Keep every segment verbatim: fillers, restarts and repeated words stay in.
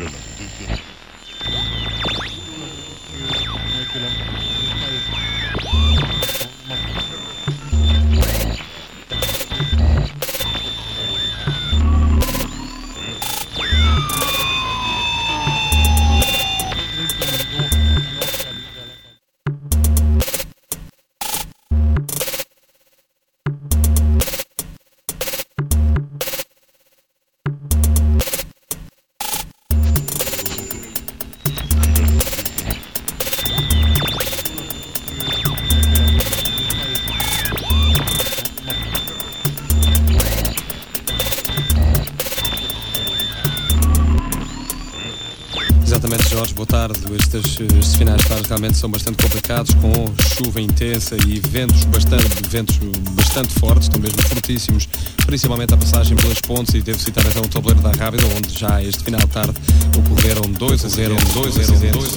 Exatamente, Jorge, boa tarde. Estes, estes finais de tarde realmente são bastante complicados, com chuva intensa e ventos bastante, ventos bastante fortes, estão mesmo fortíssimos, principalmente a passagem pelas pontes, e devo citar então o tabuleiro da Rábida, onde já este final de tarde ocorreram dois acidentes, dois acidentes,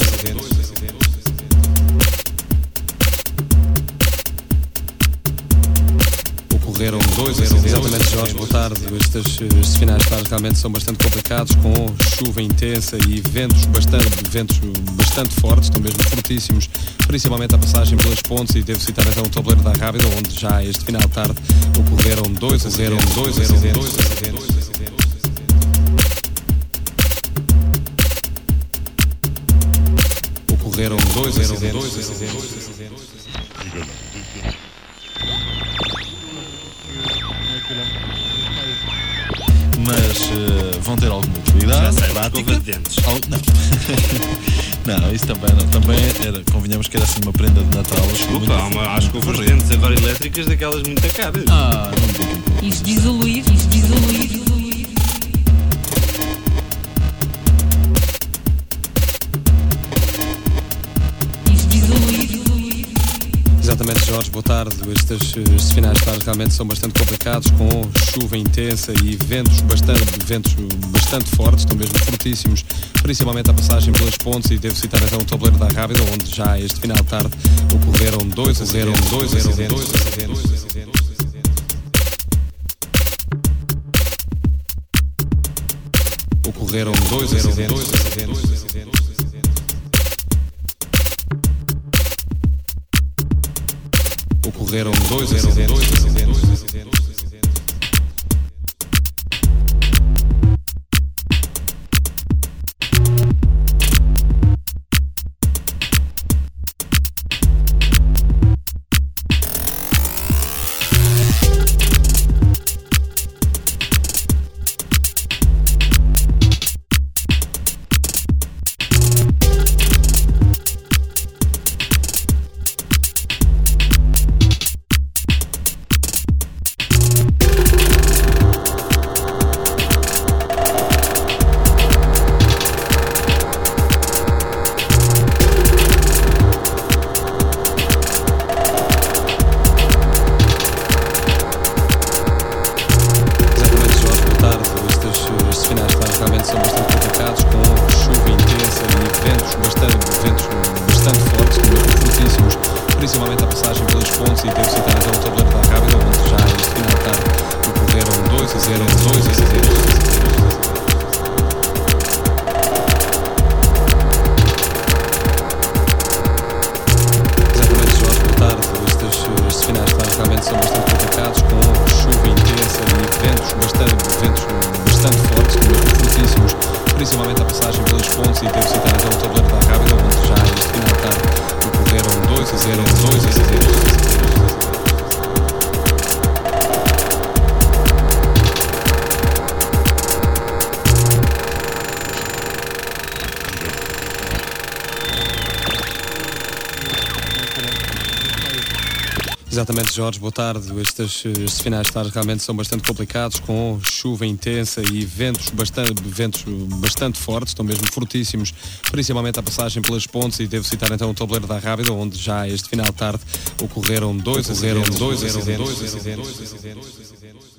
ocorreram dois acidentes. Exatamente, Jorge, boa tarde. Estes, estes finais de tarde realmente são bastante complicados, com chuva intensa e ventos bastante, ventos bastante fortes, estão mesmo fortíssimos, principalmente a passagem pelas pontes, e devo citar então o tabuleiro da Rábida, onde já este final de tarde ocorreram dois acidentes, dois acidentes, ocorreram dois acidentes. Mas uh, vão ter alguma utilidade prática. Al... Não. Não, isso também não. Também era, convenhamos que era assim uma prenda de Natal. Desculpa, há uma, há escovas de dentes agora elétricas daquelas muito caras. Ah, não me digam. Isto desiluir, isto desiluir. Exatamente, Jorge, boa tarde. Estes, estes finais de tarde realmente são bastante complicados, com chuva intensa e ventos bastante, ventos bastante fortes, estão mesmo fortíssimos, principalmente a passagem pelas pontes, e devo citar então o tabuleiro da Rábida, onde já este final de tarde ocorreram dois acidentes, dois acidentes, ocorreram dois acidentes. Ocorreram dois acidentes. São bastante complicados, com chuva intensa e ventos bastante, ventos bastante fortes, fortíssimos, principalmente a passagem pelas pontes, e devo citar então o tabuleiro da Rábida, onde já este final de tarde ocorreram dois acidentes, dois acidentes. Exatamente, Jorge, boa tarde. Estes, estes finais de tarde realmente são bastante complicados, com chuva intensa e ventos bastante, ventos bastante fortes, fortíssimos, principalmente a passagem pelas pontes, e devo citar então o tabuleiro da Rábida, onde já este final de tarde ocorreram dois acidentes, dois acidentes. Exatamente, Jorge, boa tarde. Estes, estes finais de tarde realmente são bastante complicados, com chuva intensa e ventos bastante, ventos bastante fortes, estão mesmo fortíssimos, principalmente a passagem pelas pontes, e devo citar então o tabuleiro da Rábida, onde já este final de tarde ocorreram dois acidentes, dois acidentes.